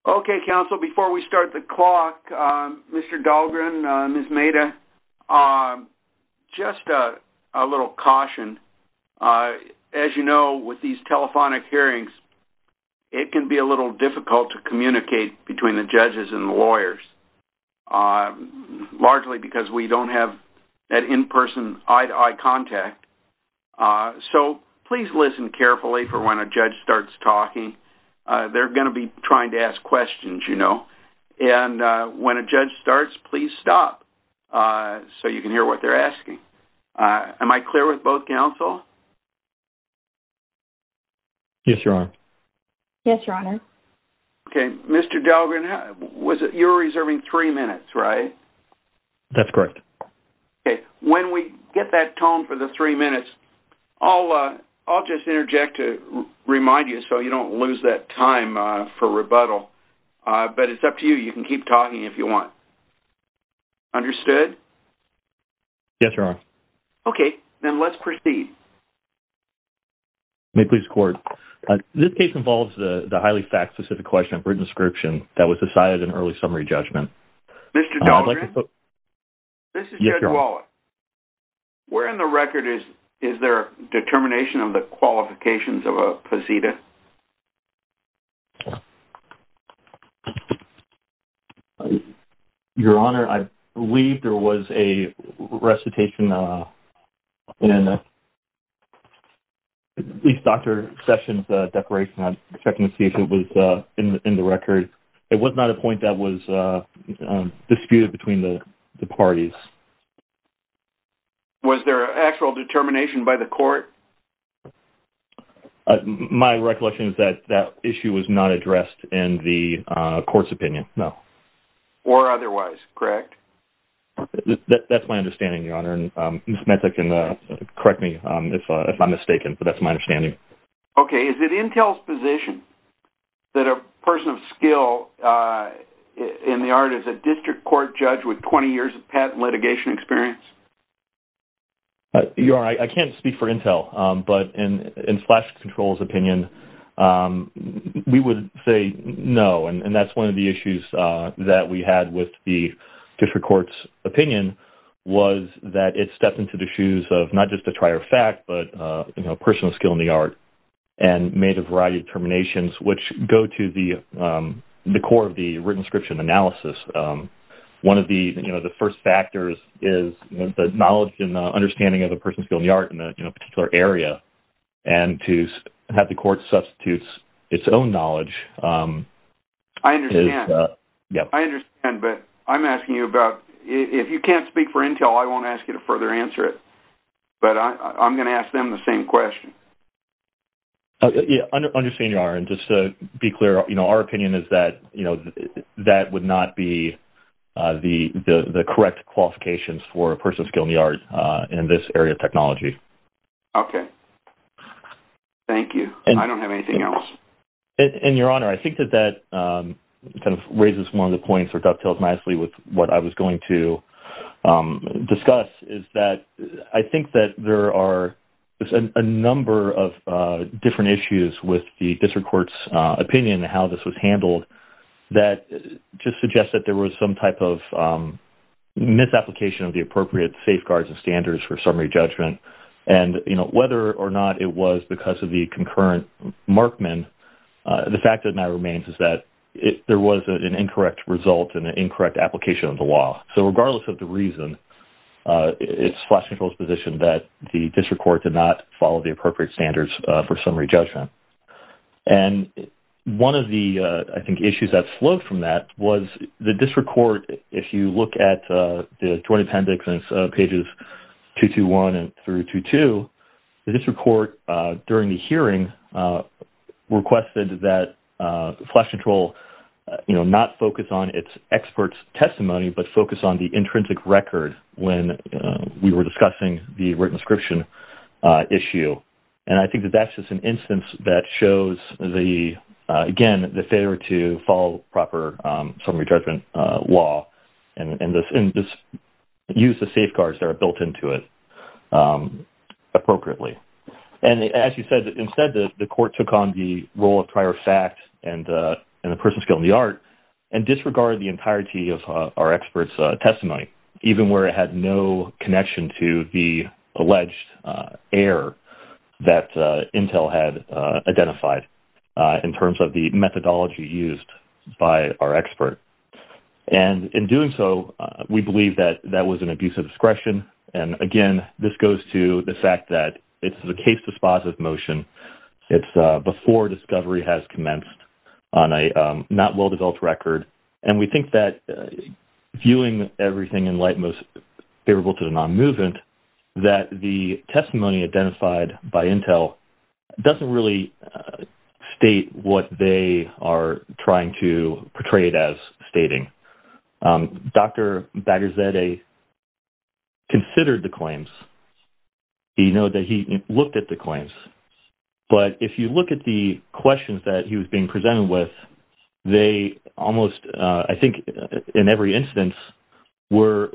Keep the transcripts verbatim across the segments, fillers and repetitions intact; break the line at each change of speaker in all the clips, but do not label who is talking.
Okay, counsel, before we start the clock, um, Mister Dahlgren, uh, Miz Maida, uh, just a, a little caution. Uh, as you know, with these telephonic hearings, it can be a little difficult to communicate between the judges and the lawyers, uh, largely because we don't have that in-person eye-to-eye contact. Uh, so please listen carefully for when a judge starts talking. Uh, they're going to be trying to ask questions, you know. And uh, when a judge starts, please stop uh, so you can hear what they're asking. Uh, am I clear with both counsel?
Yes, Your Honor.
Yes, Your Honor.
Okay. Mister Dahlgren, was it, you were reserving three minutes, right?
That's correct.
Okay. When we get that tone for the three minutes, I'll uh, I'll just interject to r- remind you so you don't lose that time uh, for rebuttal. Uh, but it's up to you. You can keep talking if you want. Understood?
Yes, Your Honor.
Okay. Then let's proceed.
May it please the Court. Uh, this case involves the, the highly fact-specific question of written description that was decided in early summary judgment.
Mister Dahlgren, uh, like
fo-
this is
yes,
Judge Wallace. Where in the record is is there a determination of the qualifications of a posita?
Uh, Your Honor, I believe there was a recitation uh, in uh, at least Doctor Sessions' uh, declaration. I'm checking to see if it was uh, in, the, in the record. It was not a point that was uh, um, disputed between the, the parties.
Was there an actual determination by the court?
Uh, my recollection is that that issue was not addressed in the uh, court's opinion, no.
Or otherwise, correct?
That, that's my understanding, Your Honor, and um, Miz Mehta can uh, correct me um, if, uh, if I'm mistaken, but that's my understanding.
Okay, is it Intel's position that a person of skill uh, in the art is a district court judge with twenty years of patent litigation experience?
Uh, Your Honor, I, I can't speak for Intel, um, but in, in Flash Control's opinion, um, we would say no, and, and that's one of the issues uh, that we had with the district court's opinion was that it stepped into the shoes of not just a trier of fact, but uh, you know, personal skill in the art, and made a variety of determinations which go to the um, the core of the written description analysis. Um, one of the you know the first factors is you know, the knowledge and uh, understanding of a person's skill in the art in a you know particular area, and to have the court substitute its own knowledge. Um,
I understand.
Is, uh, yeah,
I understand, but I'm asking you about, if you can't speak for Intel, I won't ask you to further answer it. But I, I'm going to ask them the same question.
Uh, yeah, under, understand, Your Honor, and just to be clear, you know, our opinion is that, you know, th- that would not be uh, the, the the correct qualifications for a person of skill in the art uh, in this area of technology.
Okay. Thank you.
And,
I don't have anything else.
And, and Your Honor, I think that that um, kind of raises one of the points or dovetails nicely with what I was going to um, discuss, is that I think that there are a, a number of uh, different issues with the district court's uh, opinion and how this was handled that just suggests that there was some type of um, misapplication of the appropriate safeguards and standards for summary judgment. And, you know, whether or not it was because of the concurrent Markman, uh, the fact of the matter remains is that it, there was a, an incorrect result and an incorrect application of the law. So regardless of the reason, uh, it's Flash Control's position that the district court did not follow the appropriate standards uh, for summary judgment. And one of the, uh, I think, issues that flowed from that was the district court, if you look at uh, the joint appendix and it's, uh, pages two twenty-one and through two twenty-two, the district court uh, during the hearing uh, requested that uh, Flash Control, uh, you know, not focus on its expert's testimony, but focus on the intrinsic record when uh, we were discussing the written description uh, issue. And I think that that's just an instance that shows the, uh, again, the failure to follow proper um, summary judgment uh, law and, and this and this use the safeguards that are built into it um, appropriately. And as you said, instead the, the court took on the role of prior fact and uh, and the person skilled in the art and disregard the entirety of uh, our expert's uh, testimony, even where it had no connection to the alleged uh, error that uh, Intel had uh, identified uh, in terms of the methodology used by our expert. And in doing so, uh, we believe that that was an abuse of discretion. And again, this goes to the fact that it's a case dispositive motion. It's uh, before discovery has commenced on a um, not well-developed record. And we think that uh, viewing everything in light most favorable to the non-movement, that the testimony identified by Intel doesn't really uh, state what they are trying to portray it as stating. Um, Doctor Bagherzadeh considered the claims. He know that he looked at the claims. But if you look at the questions that he was being presented with, they almost, uh, I think, in every instance, were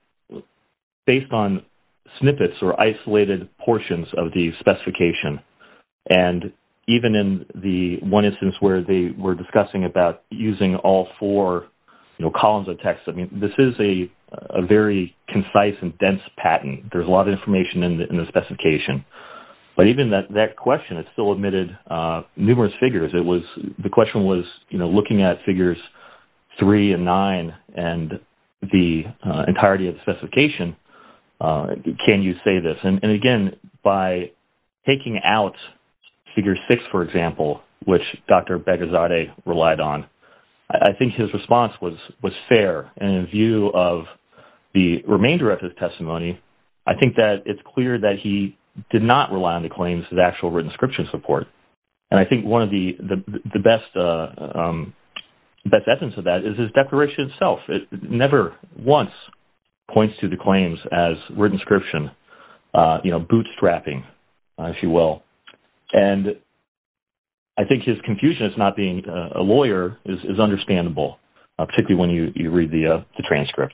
based on snippets or isolated portions of the specification. And even in the one instance where they were discussing about using all four, you know, columns of text, I mean, this is a a very concise and dense patent. There's a lot of information in the, in the specification. But even that, that question, it still omitted uh, numerous figures. It was the question was, you know, looking at figures three and nine and the uh, entirety of the specification. Uh, can you say this? And, and again, by taking out figure six, for example, which Doctor Bagherzadeh relied on, I, I think his response was was fair. And in view of the remainder of his testimony, I think that it's clear that he did not rely on the claims as actual written description support. And I think one of the the, the best uh, um, best evidence of that is his declaration itself. It never once points to the claims as written description, uh, you know, bootstrapping, uh, if you will. And I think his confusion as not being uh, a lawyer is, is understandable, uh, particularly when you, you read the uh, the transcript.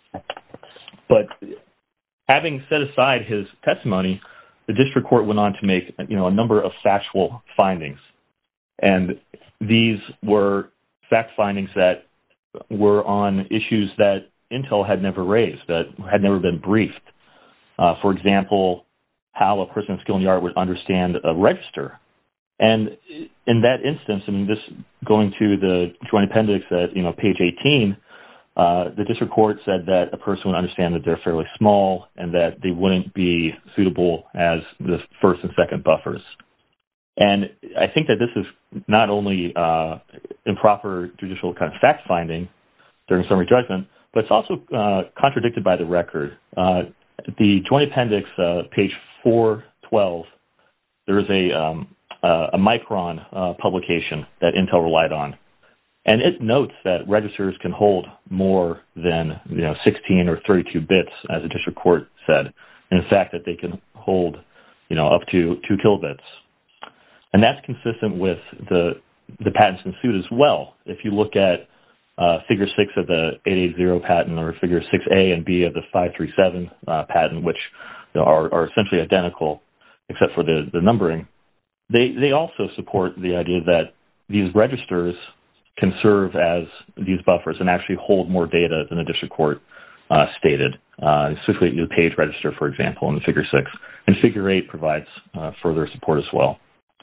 But having set aside his testimony, the district court went on to make, you know, a number of factual findings. And these were fact findings that were on issues that Intel had never raised, that had never been briefed. Uh, for example, how a person skilled in the art would understand a register. And in that instance, I mean, this going to the joint appendix at, you know, page eighteen, uh, the district court said that a person would understand that they're fairly small and that they wouldn't be suitable as the first and second buffers. And I think that this is not only uh, improper judicial kind of fact finding during summary judgment, but it's also uh, contradicted by the record. Uh, the joint appendix, uh, page four twelve, there is a um, uh, a Micron uh, publication that Intel relied on, and it notes that registers can hold more than, you know, sixteen or thirty-two bits, as the district court said. And in fact, that they can hold, you know, up to two kilobits, and that's consistent with the the patents in suit as well. If you look at uh, figure six of the eight eighty patent, or figure six A and B of the five thirty-seven uh, patent, which, you know, are, are essentially identical except for the, the numbering, they they also support the idea that these registers can serve as these buffers and actually hold more data than the district court uh, stated, uh, specifically the page register, for example, in the figure six. And figure eight provides uh, further support as well.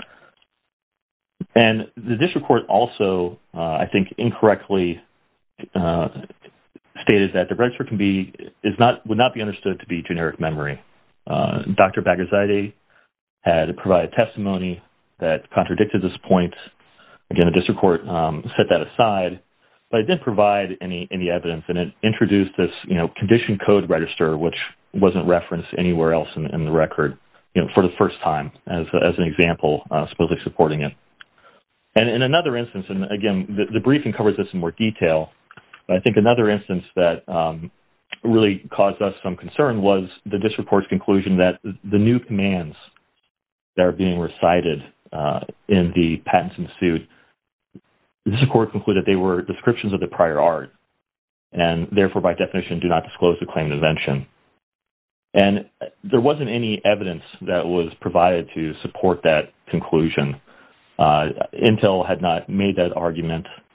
And the district court also, uh, I think, incorrectly uh, stated that the register can be is not would not be understood to be generic memory. Uh, Doctor Bagherzadeh had provided testimony that contradicted this point. Again, the district court um, set that aside, but it didn't provide any any evidence, and it introduced this, you know, condition code register, which wasn't referenced anywhere else in, in the record, you know, for the first time as as an example, uh, supposedly supporting it. And in another instance, and again, the, the briefing covers this in more detail, but I think another instance that um, really caused us some concern was the district court's conclusion that the new commands that are being recited uh, in the patents in suit, the district court concluded they were descriptions of the prior art, and therefore, by definition, do not disclose the claimed invention. And there wasn't any evidence that was provided to support that conclusion. Uh, Intel had not made that argument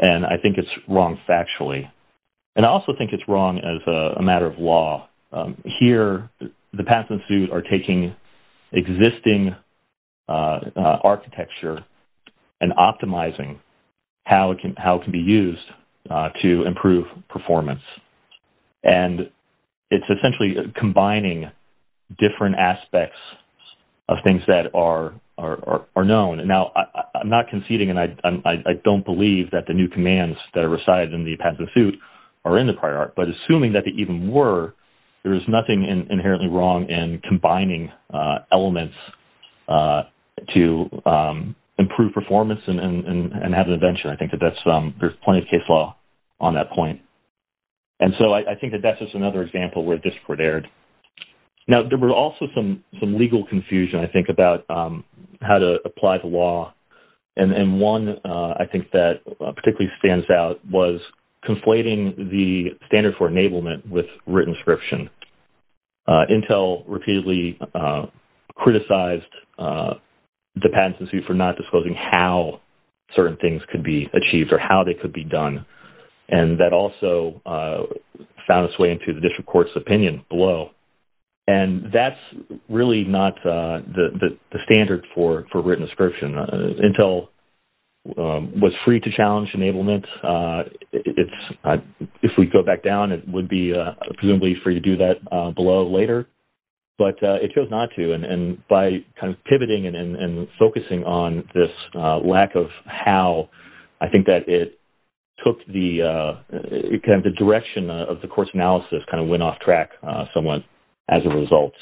And I think it's wrong factually. And I also think it's wrong as a, a matter of law. Um, here, the Patents Institute are taking existing uh, uh, architecture and optimizing how it can how it can be used uh, to improve performance. And it's essentially combining different aspects of things that are are, are, are known. And now, I, I'm not conceding, and I, I I don't believe that the new commands that are recited in the Patents Institute are in the prior art. But assuming that they even were, there is nothing in, inherently wrong in combining uh, elements uh, to um, improve performance and, and, and have an invention. I think that that's um, there's plenty of case law on that point. And so I, I think that that's just another example where this court erred. Now, there were also some, some legal confusion, I think, about um, how to apply the law. And, and one, uh, I think, that uh, particularly stands out was conflating the standard for enablement with written description. Uh, Intel repeatedly uh, criticized uh, the Patents Institute for not disclosing how certain things could be achieved or how they could be done. And that also uh, found its way into the district court's opinion below. And that's really not uh, the, the, the standard for, for written description. Uh, Intel um, was free to challenge enablement. Uh, it, it's uh, if we go back down, it would be uh, presumably free to do that uh, below later. But uh, it chose not to. And, and by kind of pivoting and, and, and focusing on this uh, lack of how, I think that it took the uh, it kind of the direction of the court's analysis kind of went off track uh, somewhat as a result.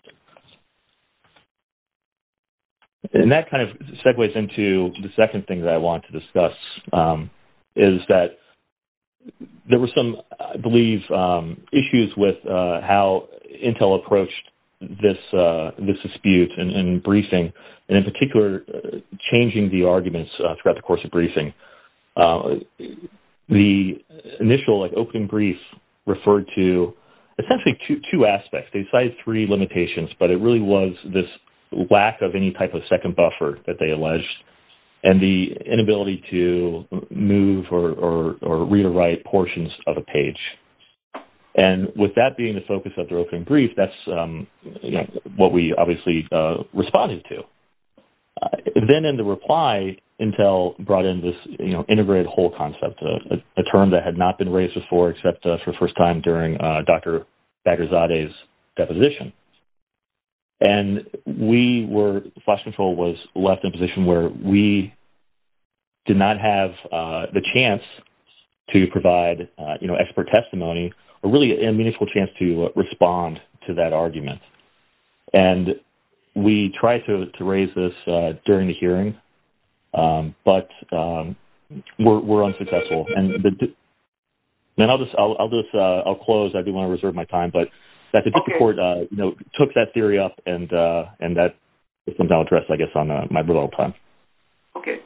And that kind of segues into the second thing that I want to discuss um, is that there were some, I believe, um, issues with uh, how Intel approached this uh, this dispute and, and briefing, and in particular, uh, changing the arguments uh, throughout the course of briefing. Uh, the initial like opening brief referred to essentially two, two aspects. They cited three limitations, but it really was this lack of any type of second buffer that they alleged, and the inability to move or, or, or read or write portions of a page. And with that being the focus of their opening brief, that's um, you know, what we obviously uh, responded to. Uh, then in the reply, Intel brought in this, you know, integrated whole concept, a, a, a term that had not been raised before except uh, for the first time during uh, Doctor Bagirzade's deposition. And we were, Flash Control was left in a position where we did not have uh, the chance to provide, uh, you know, expert testimony or really a meaningful chance to uh, respond to that argument. And we tried to, to raise this uh, during the hearing, um, but um, we're, we're unsuccessful. And the, then I'll just I'll, I'll just uh, I'll close. I do want to reserve my time, but that the district okay. court uh, you know took that theory up, and uh, and that is something I'll address, I guess, on uh, my rebuttal time.
Okay,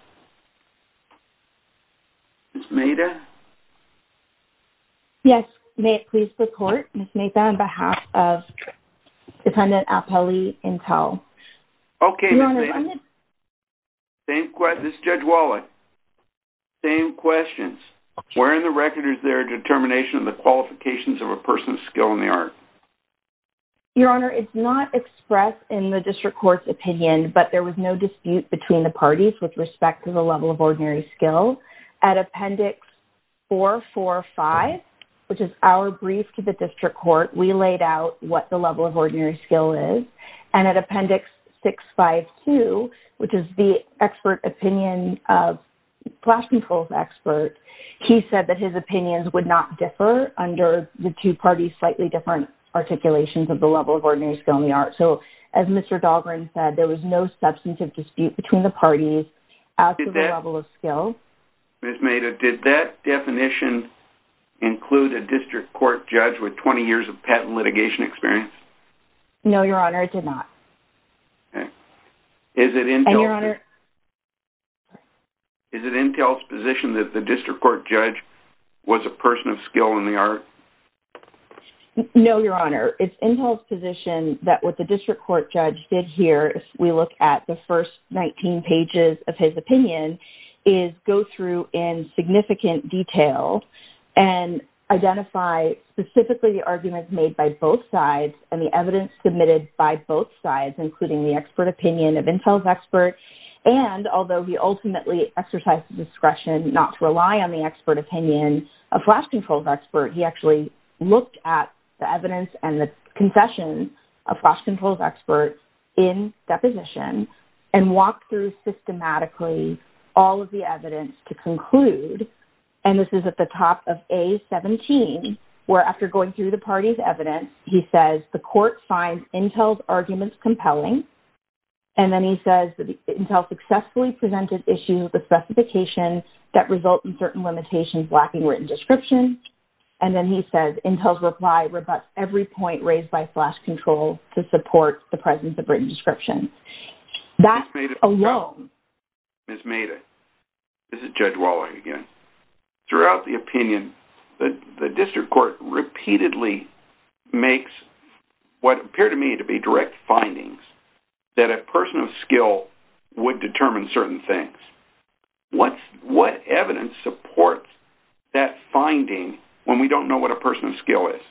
Miz Mehta.
Yes, may it please the court, Miz Mehta, on behalf of Defendant Appellee Intel.
Okay, Miz Mehta. Same question. This is Judge Wallach. Same questions. Where in the record is there a determination of the qualifications of a person of skill in the art?
Your Honor, it's not expressed in the district court's opinion, but there was no dispute between the parties with respect to the level of ordinary skill. At Appendix four forty-five, which is our brief to the district court, we laid out what the level of ordinary skill is. And at Appendix six fifty-two, which is the expert opinion of Flash Control's expert, he said that his opinions would not differ under the two parties' slightly different articulations of the level of ordinary skill in the art. So as Mister Dahlgren said, there was no substantive dispute between the parties as to the level of skill.
Miz Mehta, did that definition include a district court judge with twenty years of patent litigation experience?
No, Your Honor, it did not.
Okay. Is it Intel's,
and Your Honor,
is it Intel's position that the district court judge was a person of skill in the art?
No, Your Honor. It's Intel's position that what the district court judge did here, if we look at the first nineteen pages of his opinion, is go through in significant detail and identify specifically the arguments made by both sides and the evidence submitted by both sides, including the expert opinion of Intel's expert. And although he ultimately exercised the discretion not to rely on the expert opinion of Flash Control's expert, he actually looked at the evidence and the concession of Flash Control's expert in deposition and walked through systematically all of the evidence to conclude, and this is at the top of A seventeen, where after going through the party's evidence, he says the court finds Intel's arguments compelling, and then he says that Intel successfully presented issues with the specification that result in certain limitations lacking written description, and then he says Intel's reply rebuts every point raised by Flash Control to support the presence of written description. That alone...
Miz Maida, this is Judge Wallach again. Throughout the opinion, the, the district court repeatedly makes what appear to me to be direct findings that a person of skill would determine certain things. What's, what evidence supports that finding when we don't know what a person of skill is?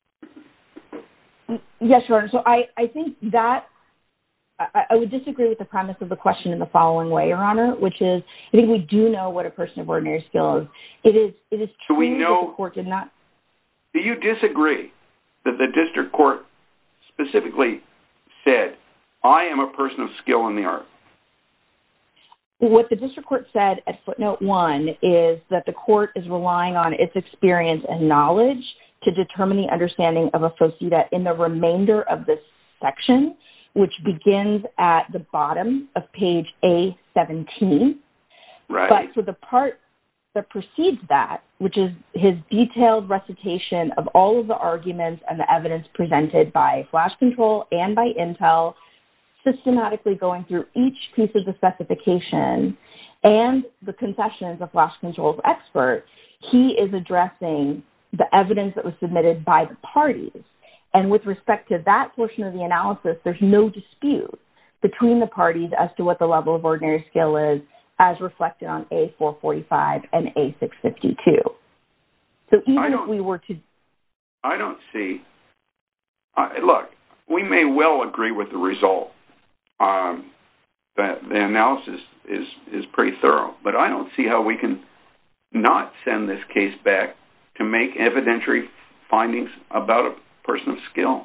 Yes, Your Honor. So I, I think that I, I would disagree with the premise of the question in the following way, Your Honor, which is I think we do know what a person of ordinary skill is. It is it is true
do we know,
that the court did not.
Do you disagree that the district court specifically said, I am a person of skill in the art?
What the district court said at footnote one is that the court is relying on its experience and knowledge to determine the understanding of a FOSITA in the remainder of this section, which begins at the bottom of page A seventeen.
Right.
But for the part that precedes that, which is his detailed recitation of all of the arguments and the evidence presented by Flash Control and by Intel, systematically going through each piece of the specification and the concessions of Flash Control's expert, he is addressing the evidence that was submitted by the parties. And with respect to that portion of the analysis, there's no dispute between the parties as to what the level of ordinary skill is, as reflected on A four forty-five and A six fifty-two. So even if we were to...
I don't see... Uh, look, we may well agree with the result. Um, the, the analysis is, is pretty thorough, but I don't see how we can not send this case back to make evidentiary findings about a person of skill.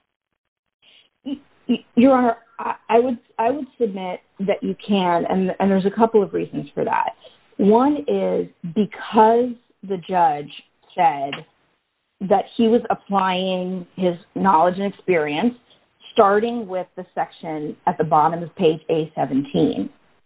Your Honor, I would I would submit that you can, and, and there's a couple of reasons for that. One is because the judge said that he was applying his knowledge and experience, starting with the section at the bottom of page A seventeen.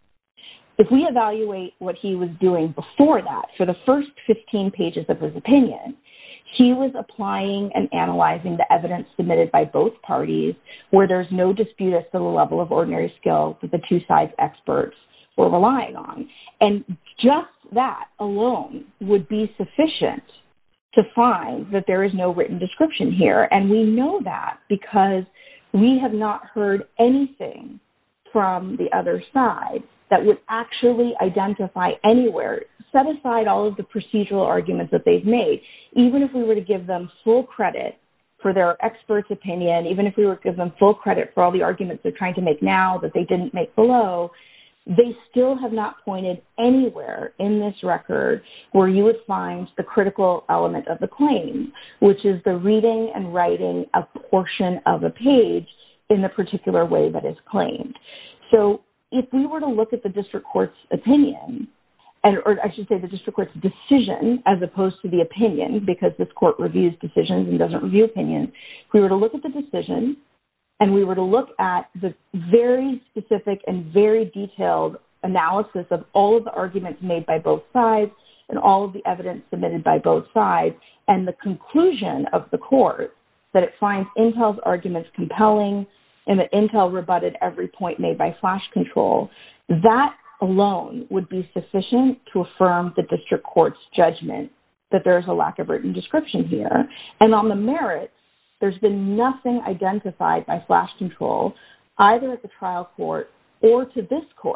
If we evaluate what he was doing before that, for the first fifteen pages of his opinion, he was applying and analyzing the evidence submitted by both parties where there's no dispute as to the level of ordinary skill that the two sides' experts were relying on. And just that alone would be sufficient to find that there is no written description here. And we know that because we have not heard anything from the other side that would actually identify anywhere, set aside all of the procedural arguments that they've made. Even if we were to give them full credit for their expert's opinion, even if we were to give them full credit for all the arguments they're trying to make now that they didn't make below, they still have not pointed anywhere in this record where you would find the critical element of the claim, which is the reading and writing a portion of a page in the particular way that is claimed. So if we were to look at the district court's opinion, and, or I should say the district court's decision as opposed to the opinion, because this court reviews decisions and doesn't review opinions, if we were to look at the decision and we were to look at the very specific and very detailed analysis of all of the arguments made by both sides and all of the evidence submitted by both sides, and the conclusion of the court that it finds Intel's arguments compelling and that Intel rebutted every point made by Flash Control, that alone would be sufficient to affirm the district court's judgment that there is a lack of written description here. And on the merits, there's been nothing identified by Flash Control, either at the trial court or to this court,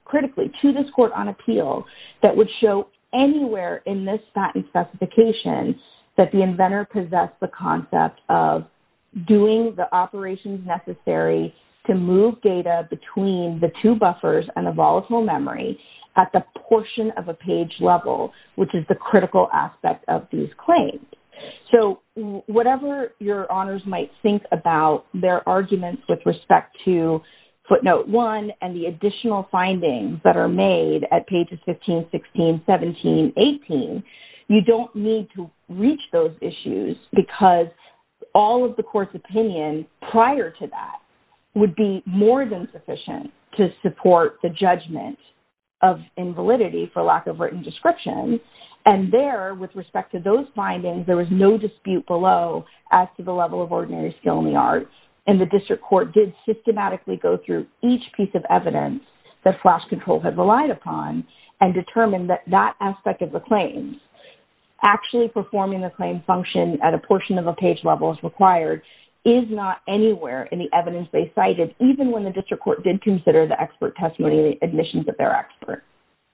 critically, to this court on appeal that would show anywhere in this patent specification that the inventor possessed the concept of doing the operations necessary to move data between the two buffers and the volatile memory at the portion of a page level, which is the critical aspect of these claims. So whatever your honors might think about their arguments with respect to footnote one and the additional findings that are made at pages fifteen, sixteen, seventeen, eighteen, you don't need to reach those issues because all of the court's opinion prior to that would be more than sufficient to support the judgment of invalidity for lack of written description. And there, with respect to those findings, there was no dispute below as to the level of ordinary skill in the art. And the district court did systematically go through each piece of evidence that Flash Control had relied upon and determined that that aspect of the claims, actually performing the claim function at a portion of a page level as required, is not anywhere in the evidence they cited, even when the district court did consider the expert testimony and the admissions of their expert.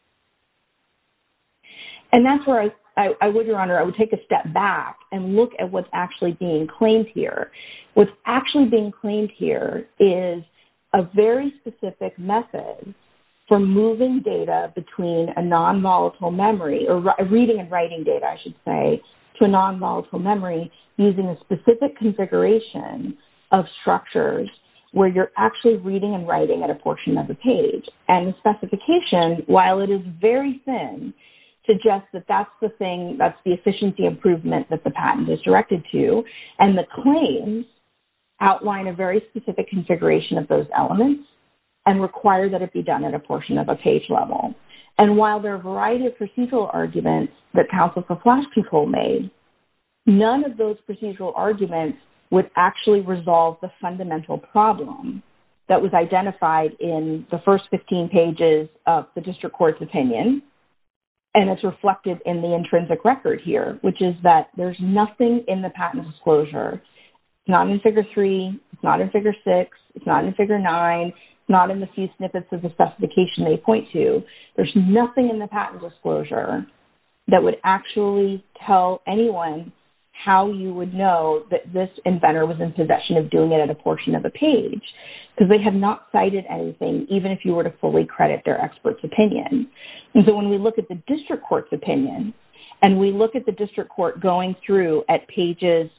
And that's where I, I, I would, Your Honor, I would take a step back and look at what's actually being claimed here. What's actually being claimed here is a very specific method for moving data between a non-volatile memory, or reading and writing data, I should say, to a non-volatile memory using a specific configuration of structures where you're actually reading and writing at a portion of the page. And the specification, while it is very thin, suggests that that's the thing, that's the efficiency improvement that the patent is directed to. And the claims outline a very specific configuration of those elements and require that it be done at a portion of a page level. And while there are a variety of procedural arguments that counsel for Flash Control made, none of those procedural arguments would actually resolve the fundamental problem that was identified in the first fifteen pages of the district court's opinion. And it's reflected in the intrinsic record here, which is that there's nothing in the patent disclosure. It's not in figure three, it's not in figure six, it's not in figure nine, it's not in the few snippets of the specification they point to. There's nothing in the patent disclosure that would actually tell anyone how you would know that this inventor was in possession of doing it at a portion of a page, because they have not cited anything, even if you were to fully credit their expert's opinion. And so when we look at the district court's opinion, and we look at the district court going through at pages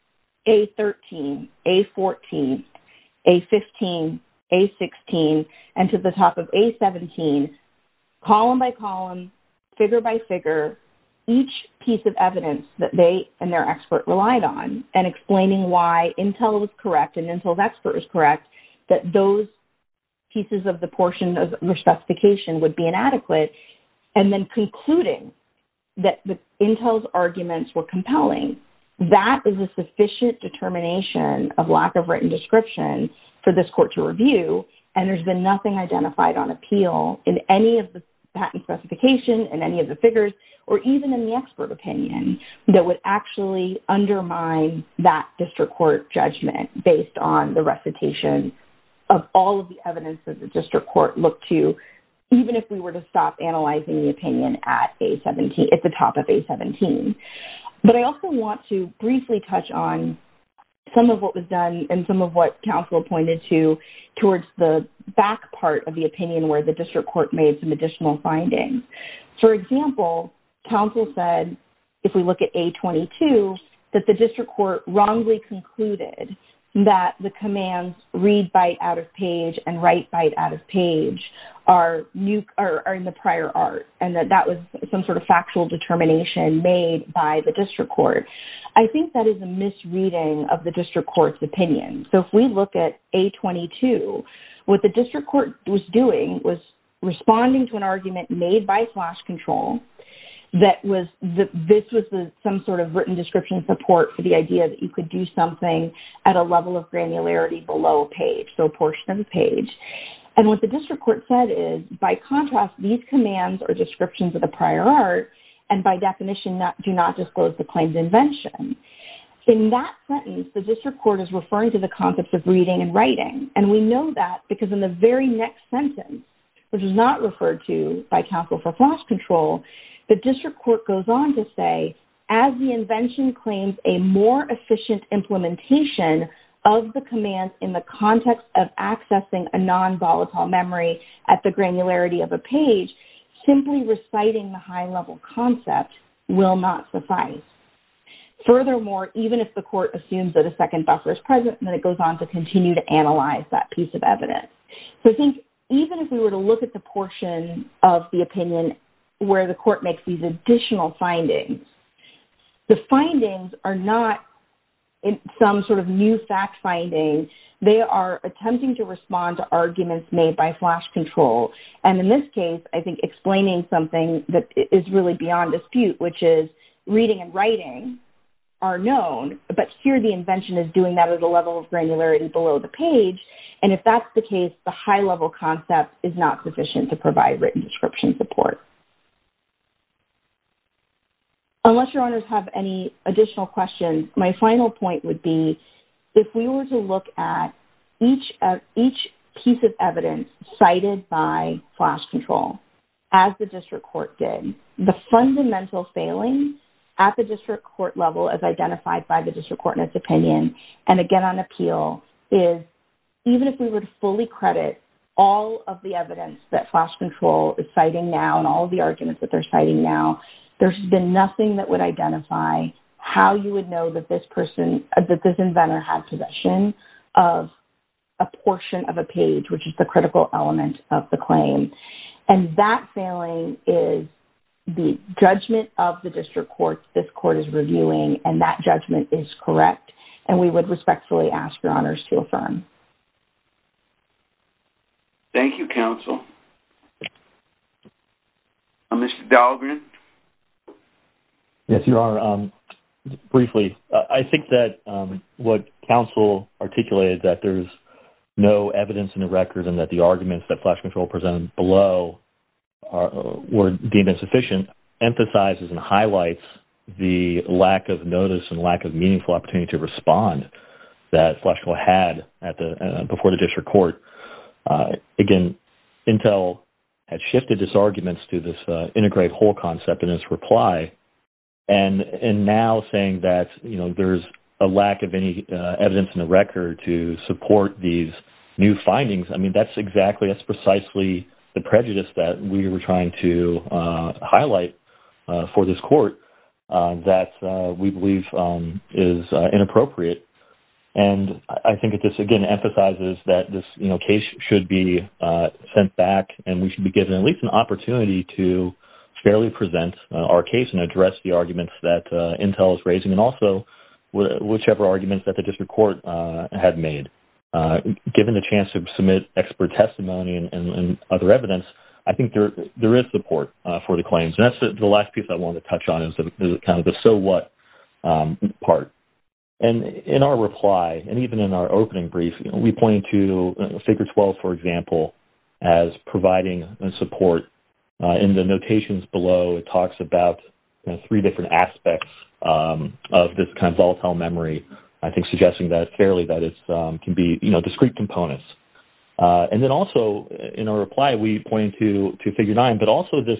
A thirteen, A fourteen, A fifteen, A sixteen, and to the top of A seventeen, column by column, figure by figure, each piece of evidence that they and their expert relied on, and explaining why Intel was correct and Intel's expert was correct, that those pieces of the portion of their specification would be inadequate, and then concluding that the Intel's arguments were compelling. That is a sufficient determination of lack of written description for this court to review, and there's been nothing identified on appeal in any of the patent specification, in any of the figures, or even in the expert opinion that would actually undermine that district court judgment based on the recitation of all of the evidence that the district court looked to, even if we were to stop analyzing the opinion at A seventeen, at the top of A seventeen. But I also want to briefly touch on some of what was done and some of what counsel pointed to towards the back part of the opinion where the district court made some additional findings. For example, counsel said, if we look at A twenty-two, that the district court wrongly concluded that the commands read byte out of page and write byte out of page are new are, are in the prior art, and that that was some sort of factual determination made by the district court. I think that is a misreading of the district court's opinion. So if we look at A twenty-two, what the district court was doing was responding to an argument made by Flash Control that was the, this was the, some sort of written description support for the idea that you could do something at a level of granularity below a page, so a portion of a page. And what the district court said is, by contrast, these commands are descriptions of the prior art, and by definition not, do not disclose the claimed invention. In that sentence, the district court is referring to the concepts of reading and writing. And we know that because in the very next sentence, which is not referred to by counsel for flash control, the district court goes on to say, as the invention claims a more efficient implementation of the commands in the context of accessing a non-volatile memory at the granularity of a page, simply reciting the high-level concept will not suffice. Furthermore, even if the court assumes that a second buffer is present, then it goes on to continue to analyze that piece of evidence. So I think even if we were to look at the portion of the opinion where the court makes these additional findings, the findings are not in some sort of new fact finding. They are attempting to respond to arguments made by flash control. And in this case, I think explaining something that is really beyond dispute, which is reading and writing are known, but here the invention is doing that at a level of granularity below the page. And if that's the case, the high-level concept is not sufficient to provide written description support. Unless your honors have any additional questions, my final point would be, if we were to look at each uh, each piece of evidence cited by flash control, as the district court did, the fundamental failing at the district court level, as identified by the district court in its opinion, and again on appeal, is even if we were to fully credit all of the evidence that flash control is citing now and all of the arguments that they're citing now, there's been nothing that would identify how you would know that this person, uh, that this inventor had possession of a portion of a page, which is the critical element of the claim. And that failing is the judgment of the district court this court is reviewing, and that judgment is correct, and we would respectfully ask your honors to affirm.
Thank you, counsel. Uh, Mister Dahlgren?
Yes, Your Honor. Um, briefly, uh, I think that um, what counsel articulated, that there's no evidence in the record and that the arguments that flash control presented below are, uh, were deemed insufficient, emphasizes and highlights the lack of notice and lack of meaningful opportunity to respond that flash control had at the uh, before the district court. Uh, again, Intel had shifted its arguments to this uh, integrate whole concept in its reply, and and now saying that you know there's a lack of any uh, evidence in the record to support these new findings. I mean, that's exactly, that's precisely the prejudice that we were trying to uh, highlight uh, for this court uh, that uh, we believe um, is uh, inappropriate. And I think that this, again, emphasizes that this, you know, case should be uh, sent back, and we should be given at least an opportunity to fairly present uh, our case and address the arguments that uh, Intel is raising, and also wh- whichever arguments that the district court uh, had made. Uh, given the chance to submit expert testimony and, and, and other evidence, I think there there is support uh, for the claims. And that's the, the last piece I wanted to touch on, is, the, is kind of the so what um, part. And in our reply, and even in our opening brief, you know, we pointed to uh, Figure twelve, for example, as providing support. Uh, in the notations below, it talks about you know, three different aspects um, of this kind of volatile memory, I think suggesting that fairly that it um, can be, you know, discrete components. Uh, and then also in our reply, we pointed to, to Figure nine, but also this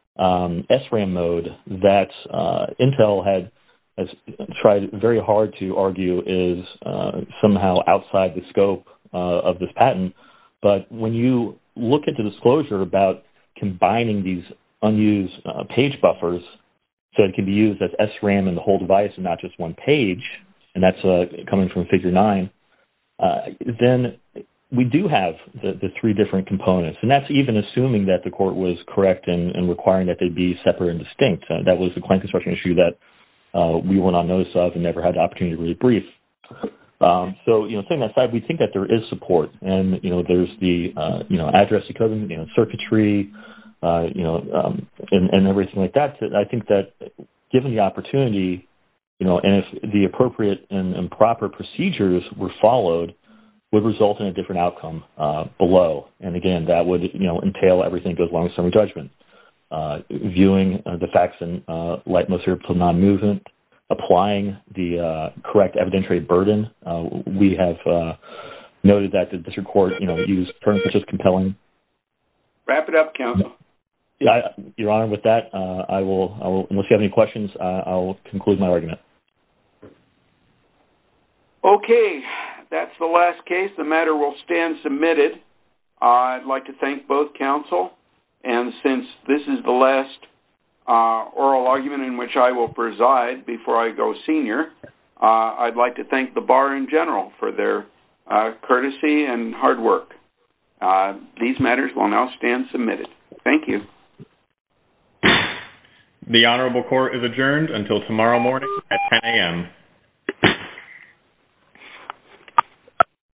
um, S RAM mode that uh, Intel had has tried very hard to argue is uh, somehow outside the scope uh, of this patent. But when you look at the disclosure about combining these unused uh, page buffers so it can be used as S RAM in the whole device and not just one page, and that's uh, coming from Figure nine, uh, then we do have the, the three different components. And that's even assuming that the court was correct in, in requiring that they be separate and distinct. Uh, that was the claim construction issue that uh, we weren't on notice of and never had the opportunity to really brief. Um, so, you know, setting that aside, we think that there is support. And, you know, there's the, uh, you know, address decoding, you know, circuitry, uh, you know, um, and, and everything like that. I think that given the opportunity, you know, and if the appropriate and, and proper procedures were followed, would result in a different outcome uh, below. And again, that would, you know, entail everything that goes along with summary judgment, uh, viewing uh, the facts in uh, light most favorable to non-movement, applying the uh, correct evidentiary burden. Uh, we have uh, noted that the district court, you know, used terms such as compelling.
Wrap it up, counsel.
Yeah, I, Your Honor, with that, uh, I, will, I will, unless you have any questions, uh, I will conclude my argument.
Okay, that's the last case. The matter will stand submitted. Uh, I'd like to thank both counsel, and since this is the last uh, oral argument in which I will preside before I go senior, uh, I'd like to thank the bar in general for their uh, courtesy and hard work. Uh, these matters will now stand submitted. Thank you.
The Honorable Court is adjourned until tomorrow morning at ten a m